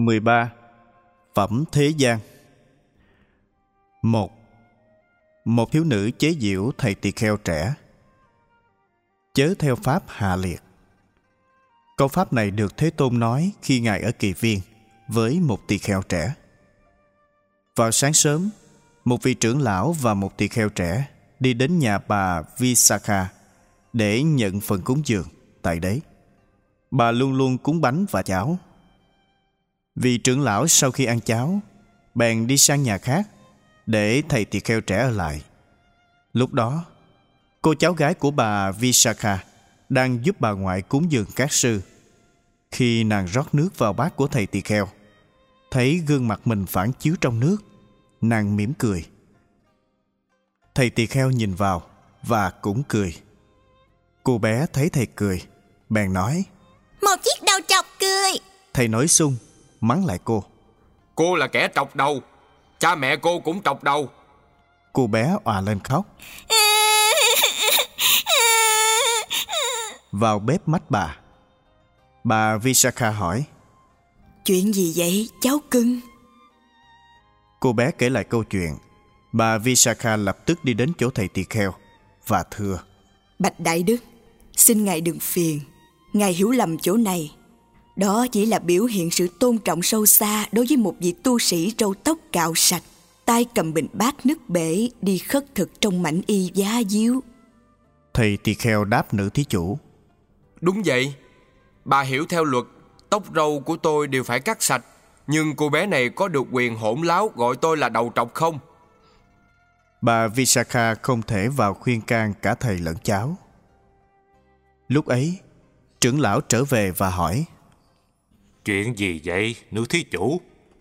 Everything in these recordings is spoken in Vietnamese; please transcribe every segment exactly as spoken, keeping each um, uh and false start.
mười ba. Phẩm thế gian. Một. Một thiếu nữ chế giễu thầy tỳ kheo trẻ. Chớ theo pháp hạ liệt. Câu pháp này được Thế Tôn nói khi Ngài ở Kỳ Viên với một tỳ kheo trẻ. Vào sáng sớm, một vị trưởng lão và một tỳ kheo trẻ đi đến nhà bà Visakha để nhận phần cúng dường tại đấy. Bà luôn luôn cúng bánh và cháo. Vị trưởng lão sau khi ăn cháo bèn đi sang nhà khác để thầy tỳ kheo trẻ ở lại. Lúc đó, cô cháu gái của bà Visakha đang giúp bà ngoại cúng dường các sư. Khi nàng rót nước vào bát của thầy tỳ kheo, thấy gương mặt mình phản chiếu trong nước, nàng mỉm cười. Thầy tỳ kheo nhìn vào và cũng cười. Cô bé thấy thầy cười, bèn nói: "Một chiếc đầu trọc cười." Thầy nói xung, mắng lại cô: "Cô là kẻ trọc đầu, cha mẹ cô cũng trọc đầu." Cô bé òa lên khóc. Vào bếp mách bà. Bà Visakha hỏi: "Chuyện gì vậy cháu cưng?" Cô bé kể lại câu chuyện. Bà Visakha lập tức đi đến chỗ thầy tỳ kheo và thưa: "Bạch Đại Đức, xin Ngài đừng phiền. Ngài hiểu lầm chỗ này. Đó chỉ là biểu hiện sự tôn trọng sâu xa đối với một vị tu sĩ râu tóc cạo sạch, tay cầm bình bát nước bể đi khất thực trong mảnh y giá díu." Thầy tỳ kheo đáp nữ thí chủ: "Đúng vậy. Bà hiểu theo luật, tóc râu của tôi đều phải cắt sạch. Nhưng cô bé này có được quyền hỗn láo gọi tôi là đầu trọc không?" Bà Visakha không thể vào khuyên can cả thầy lẫn cháu. Lúc ấy, trưởng lão trở về và hỏi: "Chuyện gì vậy, nữ thí chủ?"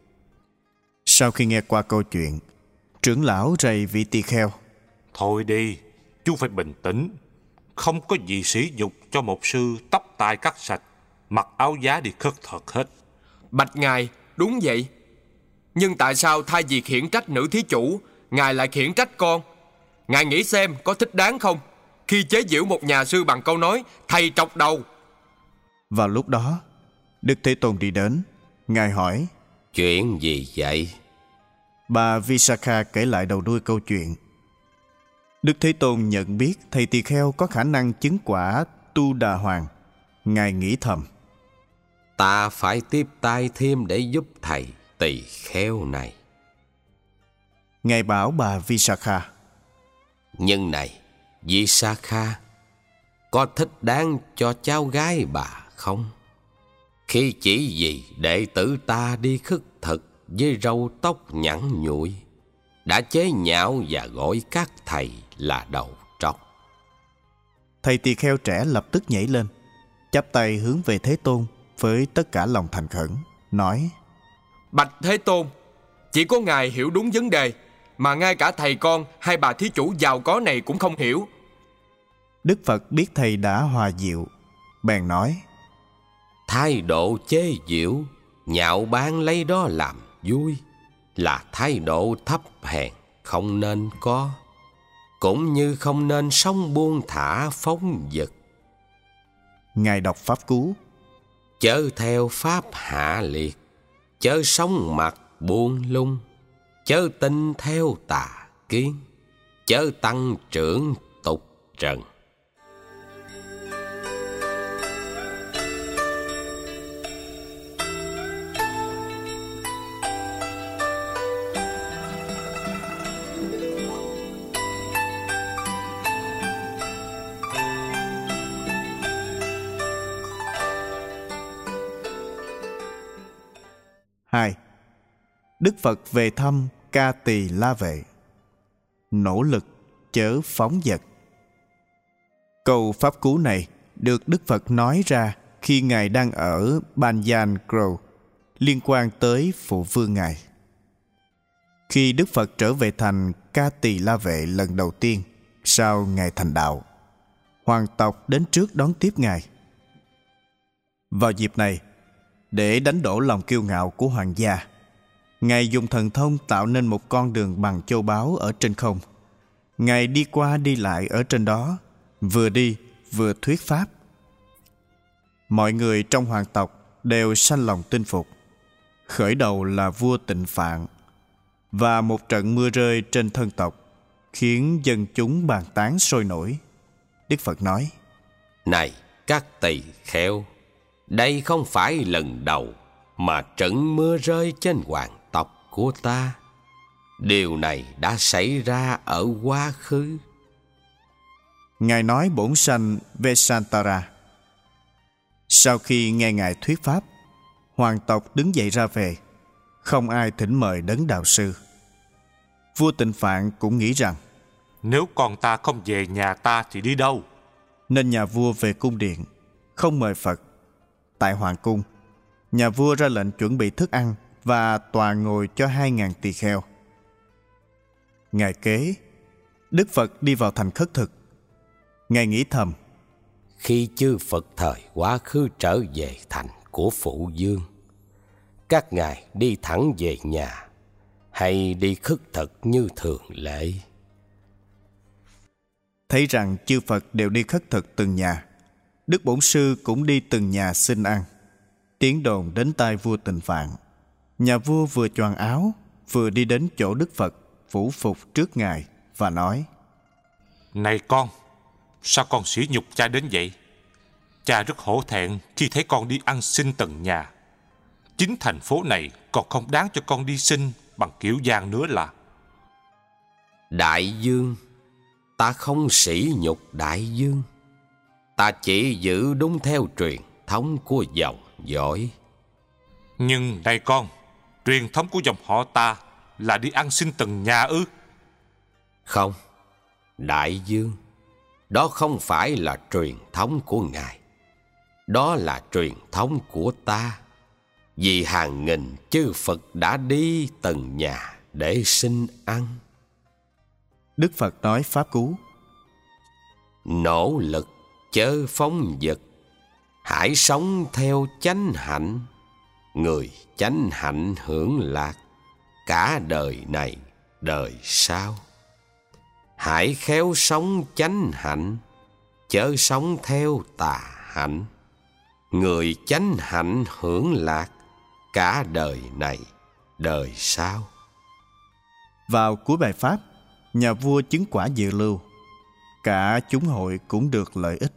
Sau khi nghe qua câu chuyện, trưởng lão rầy vị tỳ kheo: "Thôi đi, chú phải bình tĩnh. Không có gì sỉ nhục cho một sư tóc tai cắt sạch, mặc áo giá đi khất thực hết." "Bạch Ngài, đúng vậy. Nhưng tại sao thay vì khiển trách nữ thí chủ, Ngài lại khiển trách con? Ngài nghĩ xem có thích đáng không, khi chế giễu một nhà sư bằng câu nói thầy trọc đầu?" Vào lúc đó, Đức Thế Tôn đi đến. Ngài hỏi: "Chuyện gì vậy?" Bà Visakha kể lại đầu đuôi câu chuyện. Đức Thế Tôn nhận biết thầy tỳ kheo có khả năng chứng quả Tu Đà Hoàng. Ngài nghĩ thầm: "Ta phải tiếp tay thêm để giúp thầy tỳ kheo này." Ngài bảo bà Visakha: "Nhưng này, Visakha, có thích đáng cho cháu gái bà không? Khi chỉ vì đệ tử ta đi khất thực với râu tóc nhẵn nhụi, đã chế nhạo và gọi các thầy là đầu trọc." Thầy tỳ kheo trẻ lập tức nhảy lên, chắp tay hướng về Thế Tôn với tất cả lòng thành khẩn, nói: "Bạch Thế Tôn, chỉ có Ngài hiểu đúng vấn đề, mà ngay cả thầy con hay bà thí chủ giàu có này cũng không hiểu." Đức Phật biết thầy đã hòa dịu, bèn nói: "Thái độ chế giễu, nhạo báng lấy đó làm vui là thái độ thấp hèn không nên có, cũng như không nên sống buông thả phóng dật." Ngài đọc pháp cú: "Chớ theo pháp hạ liệt, chớ sống mặt buông lung, chớ tin theo tà kiến, chớ tăng trưởng tục trần." Hai. Đức Phật về thăm Ca Tỳ La Vệ. Nỗ lực chớ phóng dật. Câu pháp cú này được Đức Phật nói ra khi Ngài đang ở Banyan Grove, liên quan tới phụ vương Ngài. Khi Đức Phật trở về thành Ca Tỳ La Vệ lần đầu tiên sau Ngài thành đạo, hoàng tộc đến trước đón tiếp Ngài. Vào dịp này, để đánh đổ lòng kiêu ngạo của hoàng gia, Ngài dùng thần thông tạo nên một con đường bằng châu báu ở trên không. Ngài đi qua đi lại ở trên đó, vừa đi vừa thuyết pháp. Mọi người trong hoàng tộc đều sanh lòng tin phục. Khởi đầu là vua Tịnh Phạn, và một trận mưa rơi trên thân tộc khiến dân chúng bàn tán sôi nổi. Đức Phật nói: Này các tỳ kheo, đây không phải lần đầu mà trận mưa rơi trên hoàng tộc của ta. Điều này đã xảy ra ở quá khứ. Ngài nói bổn sanh Vesantara. Sau khi nghe Ngài thuyết pháp, hoàng tộc đứng dậy ra về, không ai thỉnh mời đấng đạo sư. Vua Tịnh Phạn cũng nghĩ rằng nếu con ta không về nhà ta thì đi đâu? Nên nhà vua về cung điện, không mời Phật. Tại hoàng cung, nhà vua ra lệnh chuẩn bị thức ăn và tòa ngồi cho hai ngàn tỳ kheo. Ngày kế, Đức Phật đi vào thành khất thực. Ngài nghĩ thầm: Khi chư Phật thời quá khứ trở về thành của Phụ Dương, các ngài đi thẳng về nhà hay đi khất thực như thường lệ? Thấy rằng chư Phật đều đi khất thực từng nhà, Đức Bổn Sư cũng đi từng nhà xin ăn. Tiếng đồn đến tai vua Tịnh Phạn. Nhà vua vừa choàng áo, vừa đi đến chỗ Đức Phật, phủ phục trước Ngài và nói: Này con, sao con sỉ nhục cha đến vậy? Cha rất hổ thẹn khi thấy con đi ăn xin từng nhà. Chính thành phố này còn không đáng cho con đi xin bằng kiểu gian nữa là. Đại dương, ta không sỉ nhục đại dương. Ta chỉ giữ đúng theo truyền thống của dòng dõi. Nhưng này con, truyền thống của dòng họ ta là đi ăn xin từng nhà ư? Không, đại dương, đó không phải là truyền thống của Ngài. Đó là truyền thống của ta. Vì hàng nghìn chư Phật đã đi từng nhà để xin ăn. Đức Phật nói pháp cú: Nỗ lực chớ phóng dật, hãy sống theo chánh hạnh. Người chánh hạnh hưởng lạc cả đời này đời sau. Hãy khéo sống chánh hạnh, chớ sống theo tà hạnh. Người chánh hạnh hưởng lạc cả đời này đời sau. Vào cuối bài pháp, nhà vua chứng quả dự lưu. Cả chúng hội cũng được lợi ích.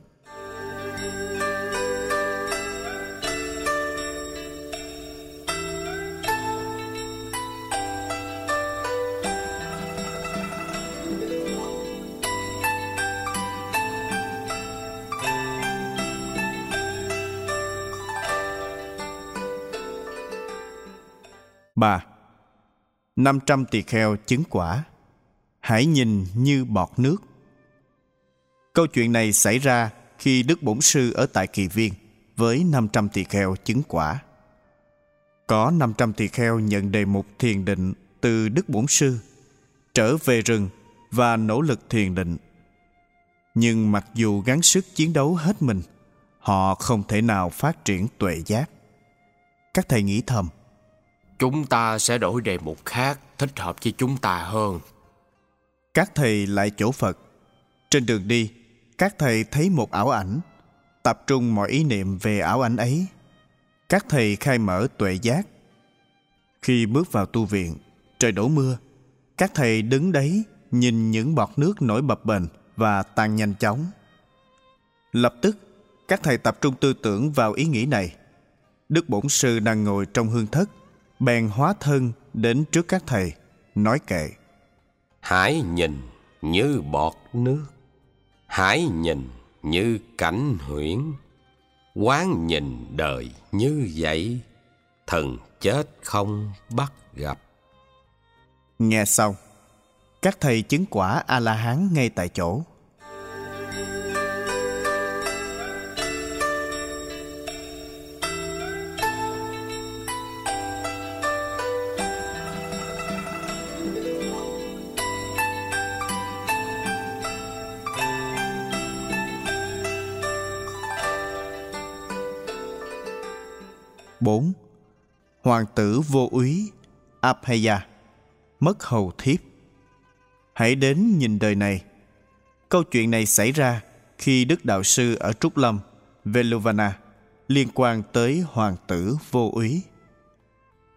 Ba. Năm trăm tỳ kheo chứng quả. Hãy nhìn như bọt nước. Câu chuyện này xảy ra khi Đức Bổn Sư ở tại Kỳ Viên với năm trăm tỳ kheo chứng quả. Có năm trăm tỳ kheo nhận đề mục thiền định từ Đức Bổn Sư, trở về rừng và nỗ lực thiền định. Nhưng mặc dù gắng sức chiến đấu hết mình, họ không thể nào phát triển tuệ giác. Các thầy nghĩ thầm: Chúng ta sẽ đổi đề mục khác thích hợp với chúng ta hơn. Các thầy lại chỗ Phật. Trên đường đi, các thầy thấy một ảo ảnh, tập trung mọi ý niệm về ảo ảnh ấy. Các thầy khai mở tuệ giác. Khi bước vào tu viện, trời đổ mưa. Các thầy đứng đấy nhìn những bọt nước nổi bập bềnh và tan nhanh chóng. Lập tức, các thầy tập trung tư tưởng vào ý nghĩ này. Đức Bổn Sư đang ngồi trong hương thất, bèn hóa thân đến trước các thầy, nói kệ: Hãy nhìn như bọt nước, hãy nhìn như cảnh huyễn, quán nhìn đời như vậy, thần chết không bắt gặp. Nghe xong, các thầy chứng quả A-la-hán ngay tại chỗ. Bốn. Hoàng tử vô úy Abhaya mất hầu thiếp. Hãy đến nhìn đời này. Câu chuyện này xảy ra khi Đức Đạo Sư ở Trúc Lâm, Veluvana, liên quan tới hoàng tử vô úy.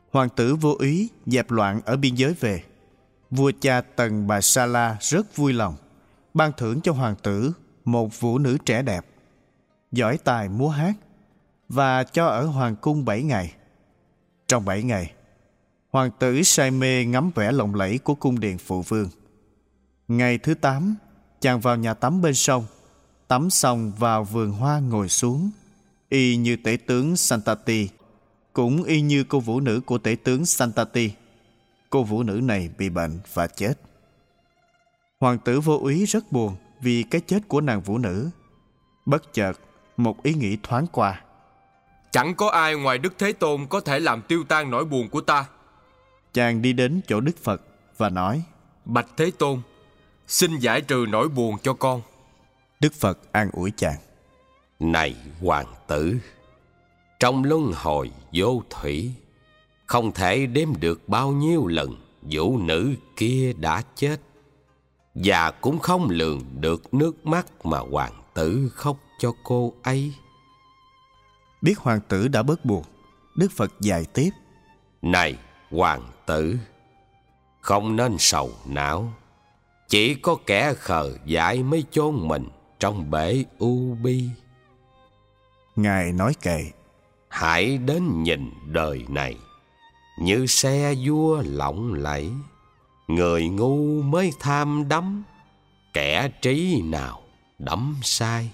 Hoàng tử vô ý dẹp loạn ở biên giới về. Vua cha Tần Bà Sa La rất vui lòng, ban thưởng cho hoàng tử một vũ nữ trẻ đẹp, giỏi tài múa hát, và cho ở hoàng cung bảy ngày. Trong bảy ngày, hoàng tử say mê ngắm vẻ lộng lẫy của cung điện phụ vương. Ngày thứ tám, chàng vào nhà tắm bên sông, tắm xong vào vườn hoa ngồi xuống, y như tể tướng Santati, cũng y như cô vũ nữ của tể tướng Santati. Cô vũ nữ này bị bệnh và chết. Hoàng tử vô úy rất buồn vì cái chết của nàng vũ nữ. Bất chợt, một ý nghĩ thoáng qua. Chẳng có ai ngoài Đức Thế Tôn có thể làm tiêu tan nỗi buồn của ta. Chàng đi đến chỗ Đức Phật và nói: Bạch Thế Tôn, xin giải trừ nỗi buồn cho con. Đức Phật an ủi chàng: Này hoàng tử, trong luân hồi vô thủy, không thể đếm được bao nhiêu lần vũ nữ kia đã chết, và cũng không lường được nước mắt mà hoàng tử khóc cho cô ấy. Biết hoàng tử đã bớt buồn, Đức Phật dạy tiếp: Này hoàng tử, không nên sầu não. Chỉ có kẻ khờ dại mới chôn mình trong bể u bi. Ngài nói kệ: Hãy đến nhìn đời này như xe vua lộng lẫy. Người ngu mới tham đắm, kẻ trí nào đắm sai.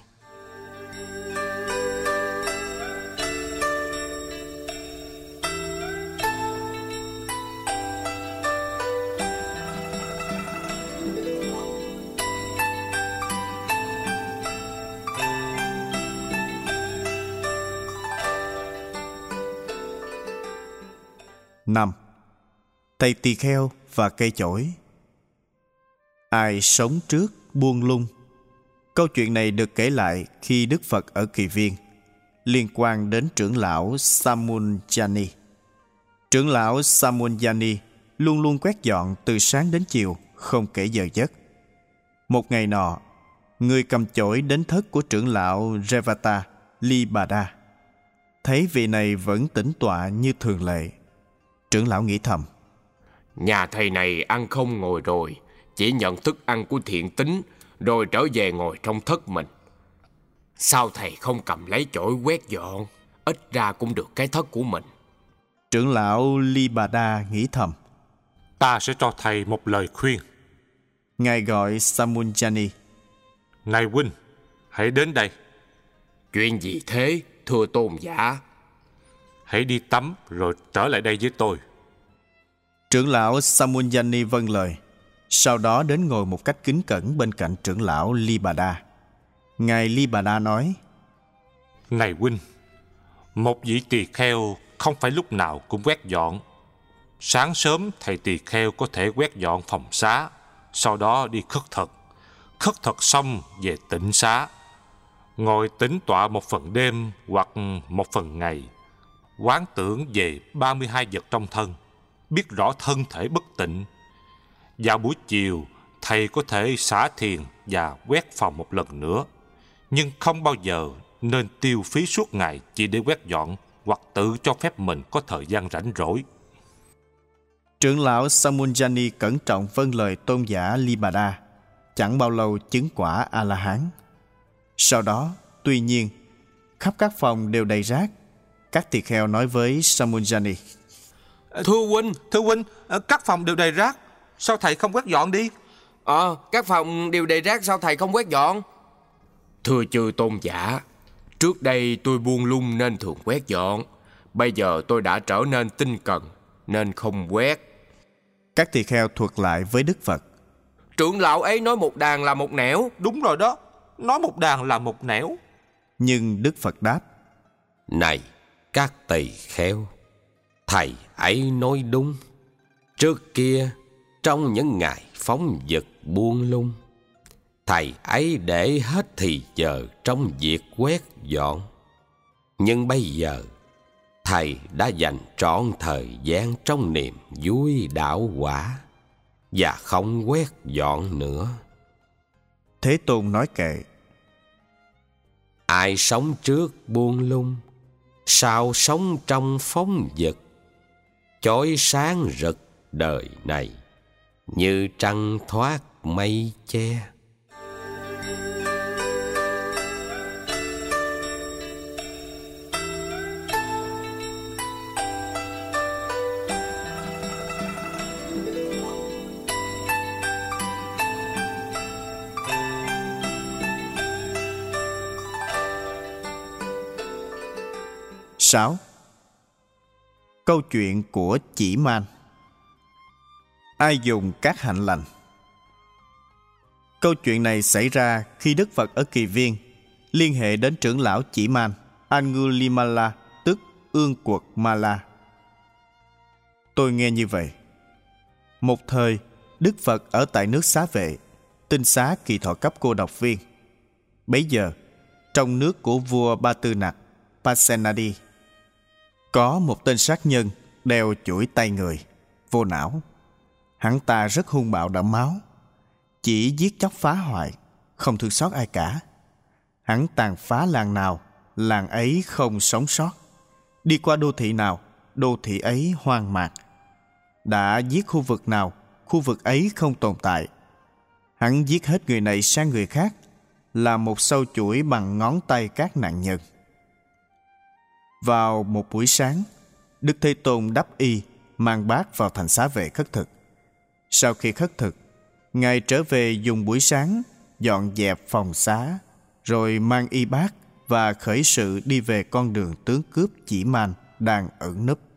Năm. Thầy tỳ kheo và cây chổi. Ai sống trước buông lung. Câu chuyện này được kể lại khi Đức Phật ở Kỳ Viên, liên quan đến trưởng lão Samunjani. Trưởng lão Samunjani luôn luôn quét dọn từ sáng đến chiều, không kể giờ giấc. Một ngày nọ, người cầm chổi đến thất của trưởng lão Revata Libada. Thấy vị này vẫn tĩnh tọa như thường lệ, trưởng lão nghĩ thầm: Nhà thầy này ăn không ngồi rồi, chỉ nhận thức ăn của thiện tín rồi trở về ngồi trong thất mình. Sao thầy không cầm lấy chổi quét dọn, ít ra cũng được cái thất của mình. Trưởng lão Libada nghĩ thầm: Ta sẽ cho thầy một lời khuyên. Ngài gọi Samunjani: Này huynh, hãy đến đây. Chuyện gì thế, thưa tôn giả? Hãy đi tắm rồi trở lại đây với tôi. Trưởng lão Samunjani vâng lời, sau đó đến ngồi một cách kính cẩn bên cạnh trưởng lão Libada. Ngài Libada nói: Này huynh, một vị tỳ kheo không phải lúc nào cũng quét dọn. Sáng sớm thầy tỳ kheo có thể quét dọn phòng xá, sau đó đi khất thực. Khất thực xong về tịnh xá, ngồi tĩnh tọa một phần đêm hoặc một phần ngày, quán tưởng về ba mươi hai vật trong thân, biết rõ thân thể bất tịnh. Vào buổi chiều, thầy có thể xả thiền và quét phòng một lần nữa, nhưng không bao giờ nên tiêu phí suốt ngày chỉ để quét dọn hoặc tự cho phép mình có thời gian rảnh rỗi. Trưởng lão Samunjani cẩn trọng vâng lời tôn giả Libada, chẳng bao lâu chứng quả A-la-hán. Sau đó, tuy nhiên, khắp các phòng đều đầy rác. Các tỳ kheo nói với Samunjani: Thưa huynh, Thưa huynh, các phòng đều đầy rác, sao thầy không quét dọn đi? Ờ, các phòng đều đầy rác, sao thầy không quét dọn? Thưa chư tôn giả, trước đây tôi buông lung nên thường quét dọn. Bây giờ tôi đã trở nên tinh cần nên không quét. Các tỳ kheo thuật lại với Đức Phật: Trưởng lão ấy nói một đàn là một nẻo. Đúng rồi đó, nói một đàn là một nẻo. Nhưng Đức Phật đáp: Này các tỳ kheo, thầy ấy nói đúng. Trước kia, trong những ngày phóng dật buông lung, thầy ấy để hết thì giờ trong việc quét dọn. Nhưng bây giờ, thầy đã dành trọn thời gian trong niềm vui đạo quả và không quét dọn nữa. Thế Tôn nói kệ: Ai sống trước buông lung, sao sống trong phóng dật? chói sáng rực đời này, như trăng thoát mây che. sáu. Câu chuyện của Chỉ Man. Ai dùng các hạnh lành? Câu chuyện này xảy ra khi Đức Phật ở Kỳ Viên liên hệ đến trưởng lão Chỉ Man Angulimala, tức Ương Quật Ma La. Tôi nghe như vậy. Một thời, Đức Phật ở tại nước Xá Vệ, tinh xá kỳ thọ cấp cô độc viên. Bấy giờ, trong nước của vua Ba Tư Nặc Pasenadi, có một tên sát nhân đeo chuỗi tay người, vô não. Hắn ta rất hung bạo đẫm máu, chỉ giết chóc phá hoại, không thương xót ai cả. Hắn tàn phá làng nào, làng ấy không sống sót. Đi qua đô thị nào, đô thị ấy hoang mạc. Đã giết khu vực nào, khu vực ấy không tồn tại. Hắn giết hết người này sang người khác, là một sâu chuỗi bằng ngón tay các nạn nhân. Vào một buổi sáng, Đức Thế Tôn đắp y, mang bát vào thành Xá Vệ khất thực. Sau khi khất thực, Ngài trở về dùng buổi sáng dọn dẹp phòng xá, rồi mang y bát và khởi sự đi về con đường tướng cướp Chỉ Man đang ẩn núp.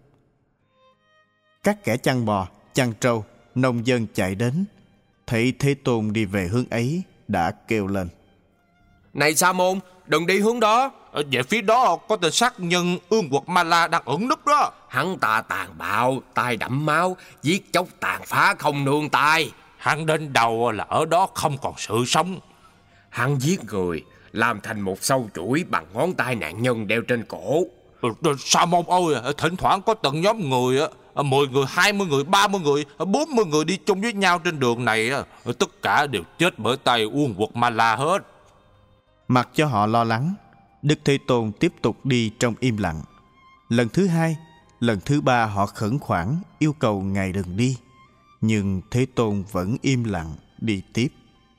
Các kẻ chăn bò, chăn trâu, nông dân chạy đến, thấy Thế Tôn đi về hướng ấy, đã kêu lên: Này Sa Môn, đừng đi hướng đó. Ở về phía đó có tên sát nhân Ương Quật Ma La đang ẩn núp đó. Hắn ta tàn bạo, tay đẫm máu, giết chóc tàn phá không nương tay. Hắn đến đầu là ở đó không còn sự sống. Hắn giết người, làm thành một sâu chuỗi bằng ngón tay nạn nhân đeo trên cổ. Sa Môn ơi, thỉnh thoảng có từng nhóm người, mười người, hai mươi người, ba mươi người, bốn mươi người đi chung với nhau trên đường này, tất cả đều chết bởi tay Ương Quật Ma La hết. Mặc cho họ lo lắng, Đức Thế Tôn tiếp tục đi trong im lặng. Lần thứ hai, lần thứ ba họ khẩn khoản yêu cầu Ngài đừng đi, nhưng Thế Tôn vẫn im lặng đi tiếp.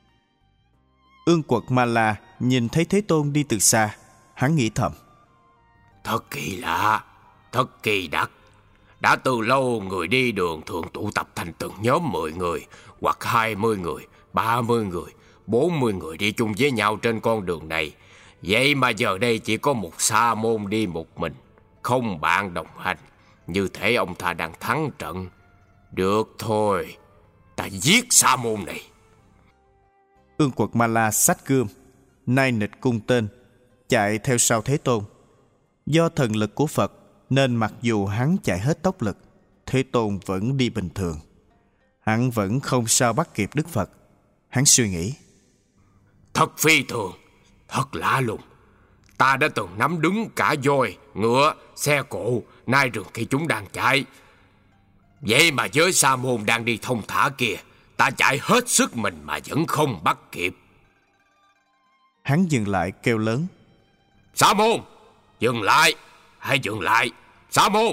Ương Quật Ma La nhìn thấy Thế Tôn đi từ xa, hắn nghĩ thầm: Thật kỳ lạ, thật kỳ đặc. Đã từ lâu người đi đường thường tụ tập thành từng nhóm mười người, hoặc hai mươi người, ba mươi người, bốn mươi người đi chung với nhau trên con đường này. Vậy mà giờ đây chỉ có một Sa Môn đi một mình, không bạn đồng hành. Như thể ông ta đang thắng trận. Được thôi, ta giết Sa Môn này. Ương Quật Ma La xách gươm, nai nịch cung tên, chạy theo sau Thế Tôn. Do thần lực của Phật nên mặc dù hắn chạy hết tốc lực, Thế Tôn vẫn đi bình thường. Hắn vẫn không sao bắt kịp Đức Phật. Hắn suy nghĩ: Thật phi thường, thật lạ lùng. Ta đã từng nắm đứng cả voi, ngựa, xe cộ, nai rừng khi chúng đang chạy. Vậy mà với Sa Môn đang đi thông thả kia, ta chạy hết sức mình mà vẫn không bắt kịp. Hắn dừng lại kêu lớn: Sa Môn, dừng lại, hãy dừng lại, Sa Môn.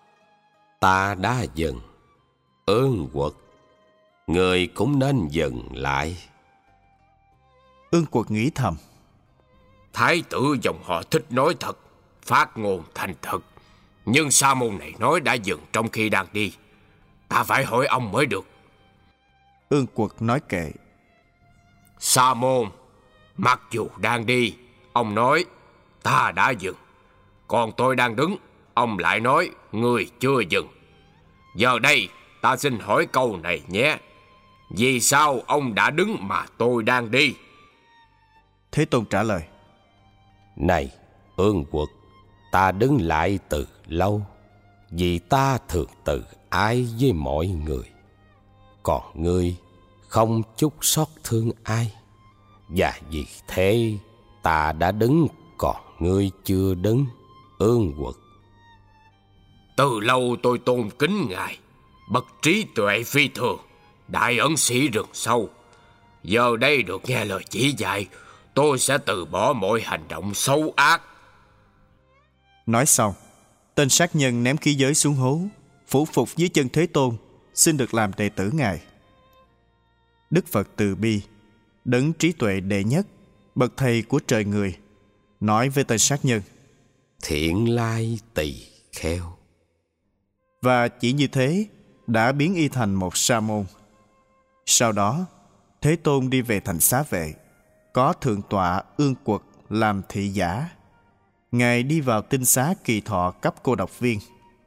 Ta đã dừng. Ương Quật, người cũng nên dừng lại. Ương Quật nghĩ thầm: Thái tử dòng họ thích nói thật, phát ngôn thành thật. Nhưng Sa Môn này nói đã dừng trong khi đang đi. Ta phải hỏi ông mới được. Ương Quật nói kệ: Sa Môn, mặc dù đang đi, ông nói ta đã dừng. Còn tôi đang đứng, ông lại nói người chưa dừng. Giờ đây ta xin hỏi câu này nhé. Vì sao ông đã đứng mà tôi đang đi? Thế Tôn trả lời: Này Ương Quật, ta đứng lại từ lâu, vì ta thường từ ái với mọi người. Còn ngươi không chút xót thương ai, và vì thế ta đã đứng, còn ngươi chưa đứng. Ương Quật, từ lâu tôi tôn kính Ngài, bậc trí tuệ phi thường, đại ẩn sĩ rừng sâu. Giờ đây được nghe lời chỉ dạy, tôi sẽ từ bỏ mọi hành động xấu ác. Nói xong, tên sát nhân ném khí giới xuống hố, phủ phục dưới chân Thế Tôn, xin được làm đệ tử Ngài. Đức Phật từ bi, đấng trí tuệ đệ nhất, bậc thầy của trời người, nói với tên sát nhân: Thiện lai tỳ kheo. Và chỉ như thế đã biến y thành một sa môn. Sau đó, Thế Tôn đi về thành Xá Vệ, có thượng tọa Ương Quật làm thị giả. Ngài đi vào tinh xá Kỳ Thọ cấp cô độc viên.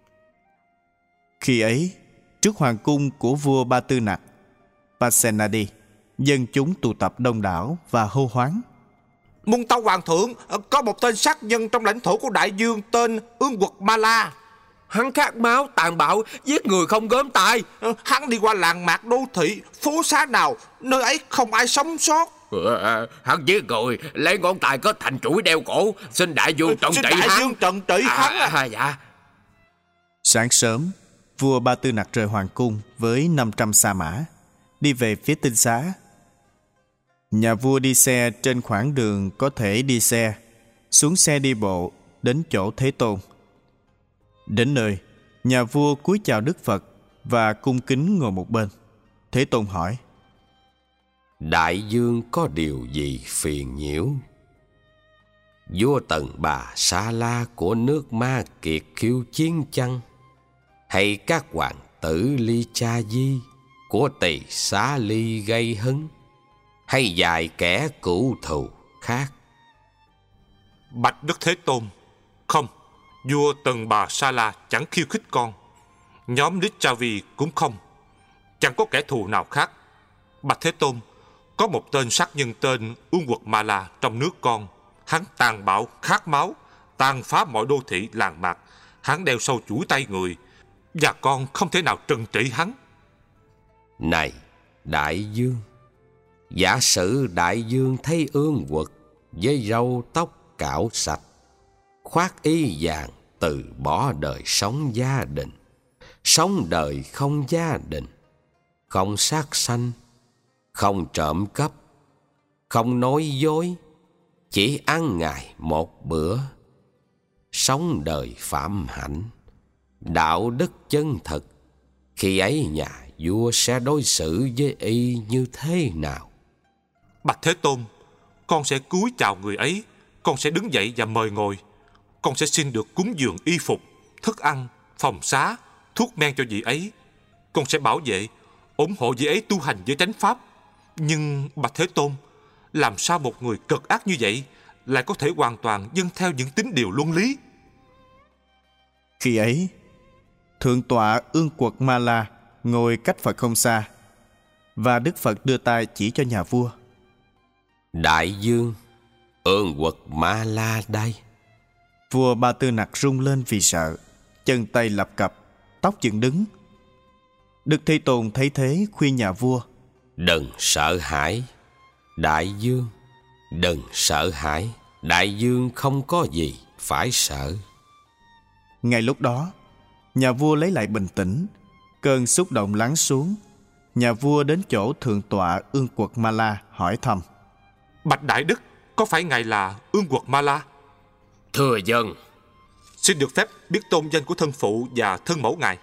Khi ấy, trước hoàng cung của vua Ba Tư Nặc, Pasenadi, dân chúng tụ tập đông đảo và hô hoáng: Muôn tâu hoàng thượng, có một tên sát nhân trong lãnh thổ của đại dương tên Ương Quật Ma La. Hắn khát máu, tàn bạo, giết người không gớm tay. Hắn đi qua làng mạc đô thị, phố xá nào, nơi ấy không ai sống sót. À, hắn giết người, lấy ngón tay có thành chuỗi đeo cổ, xin đại vương trừng trị hắn. Xin đại vương trừng trị hắn. À, à, dạ. Sáng sớm, vua Ba Tư Nặc rời hoàng cung với năm trăm sa mã, đi về phía tinh xá. Nhà vua đi xe trên khoảng đường có thể đi xe, xuống xe đi bộ đến chỗ Thế Tôn. Đến nơi, nhà vua cúi chào Đức Phật và cung kính ngồi một bên. Thế Tôn hỏi: Đại vương có điều gì phiền nhiễu? Vua Tần Bà Sa La của nước Ma Kiệt khiêu chiến chăng? Hay các hoàng tử Ly Cha Di của Tỳ Xá Ly gây hấn? Hay vài kẻ cửu thù khác? Bạch Đức Thế Tôn, không, vua Tần Bà Sa La chẳng khiêu khích con. Nhóm Lichavi cũng không. Chẳng có kẻ thù nào khác. Bạch Thế Tôn, có một tên sát nhân tên Ương Quật Ma La trong nước con. Hắn tàn bạo, khát máu, tàn phá mọi đô thị làng mạc. Hắn đeo sâu chuỗi tay người, và con không thể nào trừng trị hắn. Này, đại vương, giả sử đại vương thấy Ương Quật với râu tóc cạo sạch, khoác y vàng, từ bỏ đời sống gia đình, sống đời không gia đình, không sát sanh, không trộm cắp, không nói dối, chỉ ăn ngày một bữa, sống đời phạm hạnh, đạo đức chân thực, khi ấy nhà vua sẽ đối xử với y như thế nào? Bạch Thế Tôn, con sẽ cúi chào người ấy. Con sẽ đứng dậy và mời ngồi. Con sẽ xin được cúng dường y phục, thức ăn, phòng xá, thuốc men cho vị ấy. Con sẽ bảo vệ, ủng hộ vị ấy tu hành với chánh pháp. Nhưng Bạch Thế Tôn, làm sao một người cực ác như vậy lại có thể hoàn toàn dâng theo những tín điều luân lý? Khi ấy, thượng tọa Ương Quật Ma La ngồi cách Phật không xa, và Đức Phật đưa tay chỉ cho nhà vua: Đại vương, Ương Quật Ma La đây. Vua Ba Tư Nặc rung lên vì sợ, chân tay lập cập, tóc dựng đứng. Đức Thế Tôn thấy thế khuyên nhà vua: Đừng sợ hãi, đại vương, đừng sợ hãi. Đại vương không có gì phải sợ. Ngay lúc đó, nhà vua lấy lại bình tĩnh, cơn xúc động lắng xuống. Nhà vua đến chỗ thượng tọa Ương Quật Ma La hỏi thăm: Bạch Đại Đức, có phải ngài là Ương Quật Ma La? Thưa dân. Xin được phép biết tôn danh của thân phụ và thân mẫu ngài.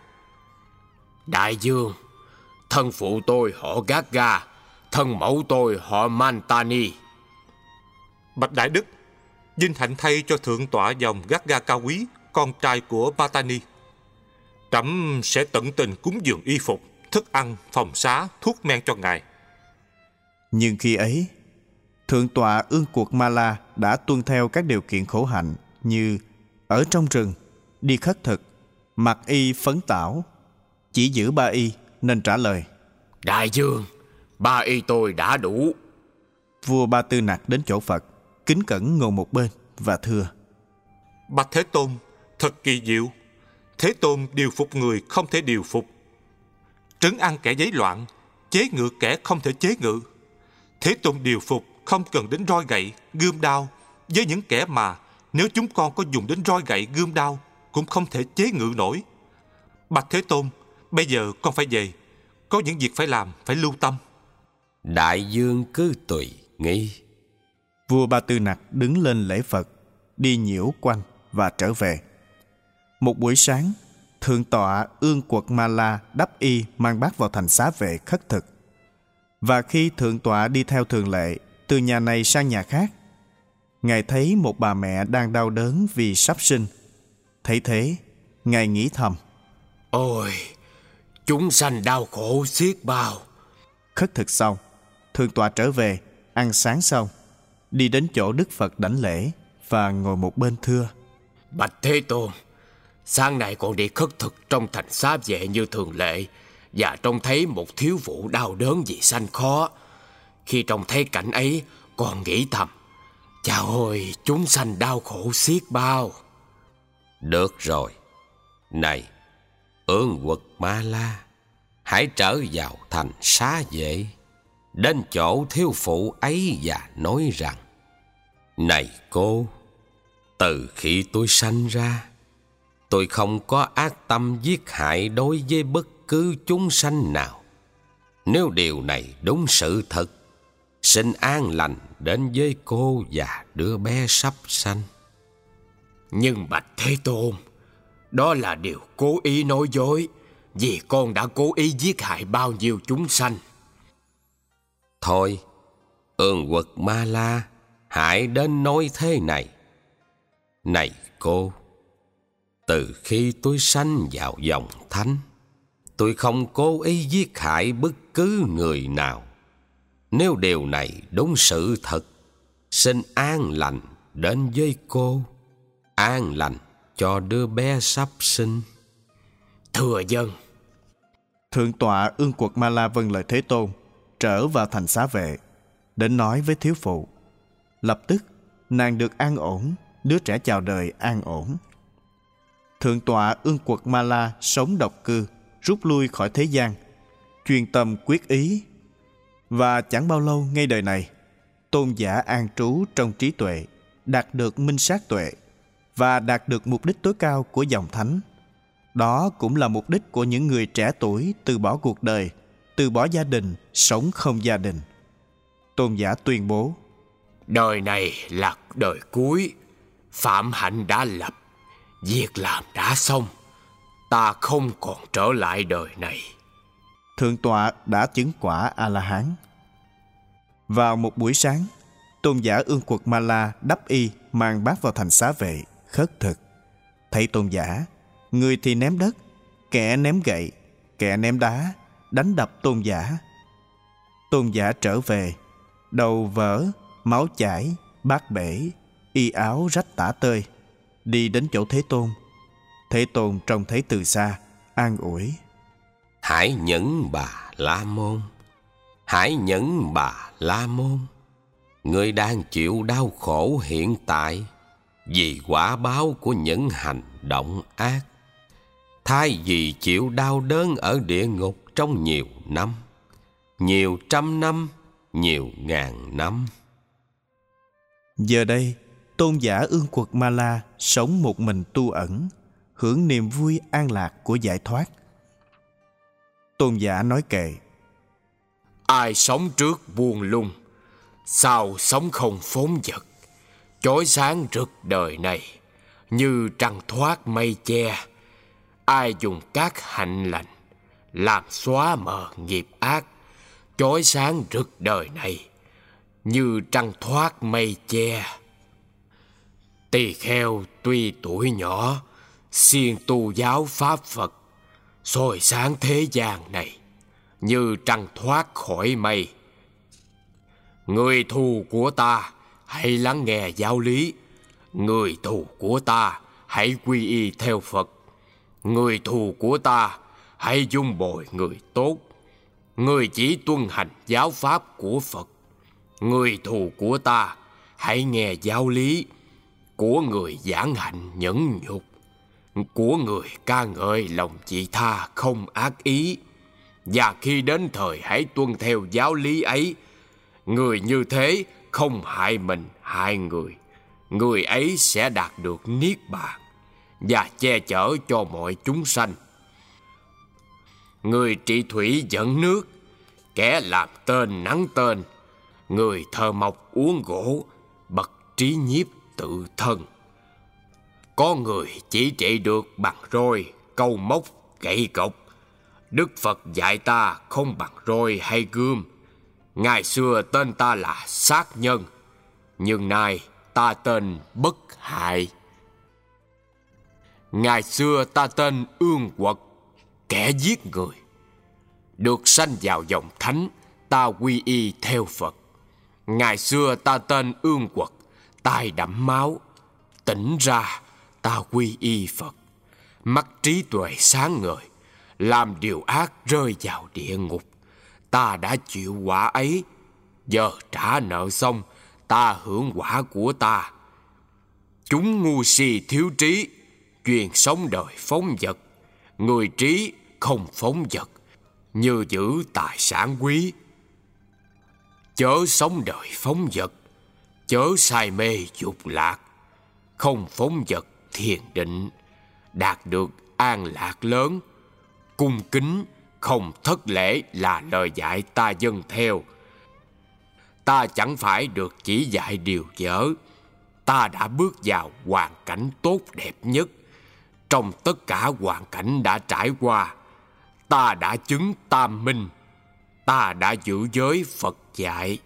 Đại vương, thân phụ tôi họ Gaga, thân mẫu tôi họ Mantani. Bạch Đại Đức, vinh hạnh thay cho thượng tọa dòng Gaga cao quý, con trai của Mantani. Trẫm sẽ tận tình cúng dường y phục, thức ăn, phòng xá, thuốc men cho ngài. Nhưng khi ấy, thượng tọa Ương Quật Ma La đã tuân theo các điều kiện khổ hạnh như ở trong rừng, đi khất thực, mặc y phấn tảo, chỉ giữ ba y nên trả lời: Đại vương, ba y tôi đã đủ. Vua Ba Tư Nặc đến chỗ Phật, kính cẩn ngồi một bên và thưa: Bạch Thế Tôn, thật kỳ diệu. Thế Tôn điều phục người không thể điều phục, trấn an kẻ giấy loạn, chế ngự kẻ không thể chế ngự. Thế Tôn điều phục không cần đến roi gậy, gươm đao, với những kẻ mà nếu chúng con có dùng đến roi gậy, gươm đao cũng không thể chế ngự nổi. Bạch Thế Tôn, bây giờ con phải về, có những việc phải làm, phải lưu tâm. Đại vương cứ tùy nghi. Vua Ba Tư Nặc đứng lên lễ Phật, đi nhiễu quanh và trở về. Một buổi sáng, Thượng tọa Ương Quật Ma La đắp y mang bát vào thành xá vệ khất thực. Và khi thượng tọa đi theo thường lệ từ nhà này sang nhà khác, Ngài thấy một bà mẹ đang đau đớn vì sắp sinh. Thấy thế, Ngài nghĩ thầm: Ôi, chúng sanh đau khổ xiết bao. Khất thực xong, thượng tọa trở về, ăn sáng xong, đi đến chỗ Đức Phật đảnh lễ và ngồi một bên thưa: Bạch Thế Tôn, sáng nay con đi khất thực trong thành xá vệ như thường lệ, và trông thấy một thiếu phụ đau đớn vì sanh khó. Khi trông thấy cảnh ấy, con nghĩ thầm: Chà ôi, chúng sanh đau khổ xiết bao. Được rồi, này Ương Quật Ma La, hãy trở vào thành xá vệ, đến chỗ thiếu phụ ấy và nói rằng: Này cô, từ khi tôi sanh ra, tôi không có ác tâm giết hại đối với bất cứ chúng sanh nào. Nếu điều này đúng sự thật, xin an lành đến với cô và đứa bé sắp sanh. Nhưng bạch Thế Tôn, đó là điều cố ý nói dối, vì con đã cố ý giết hại bao nhiêu chúng sanh. Thôi, Ương Quật Ma La, hãy đến nói thế này: Này cô, từ khi tôi sanh vào dòng thánh, tôi không cố ý giết hại bất cứ người nào. Nếu điều này đúng sự thật, xin an lành đến với cô, an lành cho đứa bé sắp sinh. Thưa dân. Thượng tọa Ương Quật Ma La vâng lời Thế Tôn, trở vào thành xá vệ, đến nói với thiếu phụ. Lập tức nàng được an ổn, đứa trẻ chào đời an ổn. Thượng tọa Ương Quật Ma La sống độc cư, rút lui khỏi thế gian, chuyên tâm quyết ý. Và chẳng bao lâu ngay đời này, tôn giả an trú trong trí tuệ, đạt được minh sát tuệ và đạt được mục đích tối cao của dòng thánh. Đó cũng là mục đích của những người trẻ tuổi từ bỏ cuộc đời, từ bỏ gia đình, sống không gia đình. Tôn giả tuyên bố: Đời này là đời cuối, phạm hạnh đã lập, việc làm đã xong, ta không còn trở lại đời này. Thượng tọa đã chứng quả A-la-hán. Vào một buổi sáng, tôn giả Ương Quật Ma La đắp y mang bát vào thành xá vệ khất thực. Thấy tôn giả, người thì ném đất, kẻ ném gậy, kẻ ném đá, đánh đập tôn giả. Tôn giả trở về, đầu vỡ, máu chảy, bát bể, y áo rách tả tơi, đi đến chỗ Thế Tôn. Thế Tôn trông thấy từ xa, an ủi: Hãy nhẫn bà La Môn, hãy nhẫn bà La Môn. Ngươi đang chịu đau khổ hiện tại vì quả báo của những hành động ác. Thay vì chịu đau đớn ở địa ngục trong nhiều năm, nhiều trăm năm, nhiều ngàn năm. Giờ đây, tôn giả Ương Quật Ma La sống một mình tu ẩn, hưởng niềm vui an lạc của giải thoát. Tôn giả nói kệ: Ai sống trước buông lung, sau sống không phóng dật, chói sáng rực đời này như trăng thoát mây che. Ai dùng các hạnh lành làm xóa mờ nghiệp ác, chói sáng rực đời này như trăng thoát mây che. Tỳ kheo tuy tuổi nhỏ, siêng tu giáo pháp Phật, soi sáng thế gian này như trăng thoát khỏi mây. Người thù của ta, hãy lắng nghe giáo lý. Người thù của ta, hãy quy y theo Phật. Người thù của ta, hãy dung bồi người tốt. Người chỉ tuân hành giáo pháp của Phật. Người thù của ta, hãy nghe giáo lý của người giảng hạnh nhẫn nhục, của người ca ngợi lòng vị tha không ác ý. Và khi đến thời hãy tuân theo giáo lý ấy. Người như thế không hại mình hại người, người ấy sẽ đạt được niết bàn và che chở cho mọi chúng sanh. Người trị thủy dẫn nước, kẻ làm tên nắng tên, người thợ mộc uống gỗ, bậc trí nhiếp tự thân. Có người chỉ trị được bằng roi, câu móc, gậy cộc. Đức Phật dạy ta không bằng roi hay gươm. Ngày xưa tên ta là sát nhân, nhưng nay ta tên bất hại. Ngày xưa ta tên ương quật, kẻ giết người. Được sanh vào dòng thánh, ta quy y theo Phật. Ngày xưa ta tên ương quật, tai đẫm máu. Tỉnh ra, ta quy y Phật. Mắt trí tuệ sáng ngời, làm điều ác rơi vào địa ngục. Ta đã chịu quả ấy, giờ trả nợ xong, ta hưởng quả của ta. Chúng ngu si thiếu trí, chuyên sống đời phóng dật. Người trí không phóng dật, như giữ tài sản quý. Chớ sống đời phóng dật, chớ say mê dục lạc. Không phóng dật thiền định, đạt được an lạc lớn. Cung kính không thất lễ là lời dạy ta dâng theo. Ta chẳng phải được chỉ dạy điều dở. Ta đã bước vào hoàn cảnh tốt đẹp nhất. Trong tất cả hoàn cảnh đã trải qua, ta đã chứng tam minh. Ta đã giữ giới Phật dạy.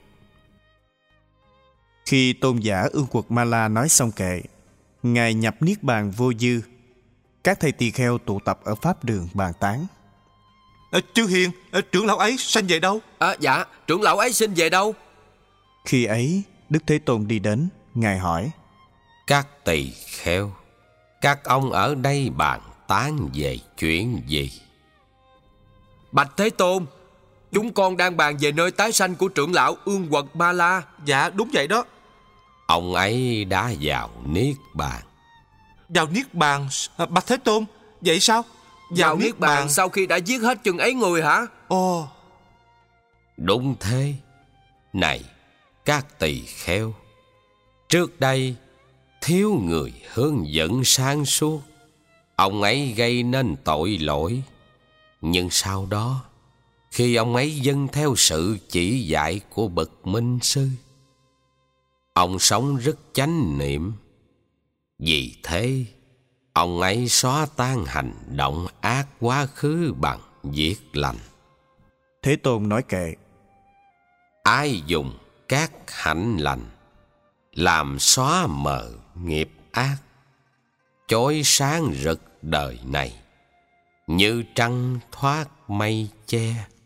Khi tôn giả Ương Quật Ma La nói xong kệ, Ngài nhập niết bàn vô dư. Các thầy tỳ kheo tụ tập ở pháp đường bàn tán. À, Chư Hiền, à, trưởng lão ấy sanh về đâu? À, dạ, trưởng lão ấy sinh về đâu? Khi ấy, Đức Thế Tôn đi đến, Ngài hỏi: Các tỳ kheo, các ông ở đây bàn tán về chuyện gì? Bạch Thế Tôn, chúng con đang bàn về nơi tái sanh của trưởng lão Ương Quật Ma La. Dạ đúng vậy đó. Ông ấy đã vào niết bàn. Vào niết bàn? À, Bạch Thế Tôn, vậy sao? Vào, vào niết bàn sau khi đã giết hết chừng ấy người hả? Ồ, đúng thế. Này các tỳ kheo, trước đây thiếu người hướng dẫn sáng suốt, ông ấy gây nên tội lỗi. Nhưng sau đó, khi ông ấy dâng theo sự chỉ dạy của bậc minh sư, ông sống rất chánh niệm. Vì thế, ông ấy xóa tan hành động ác quá khứ bằng việc lành. Thế Tôn nói kệ: Ai dùng các hạnh lành làm xóa mờ nghiệp ác, chói sáng rực đời này, như trăng thoát mây che.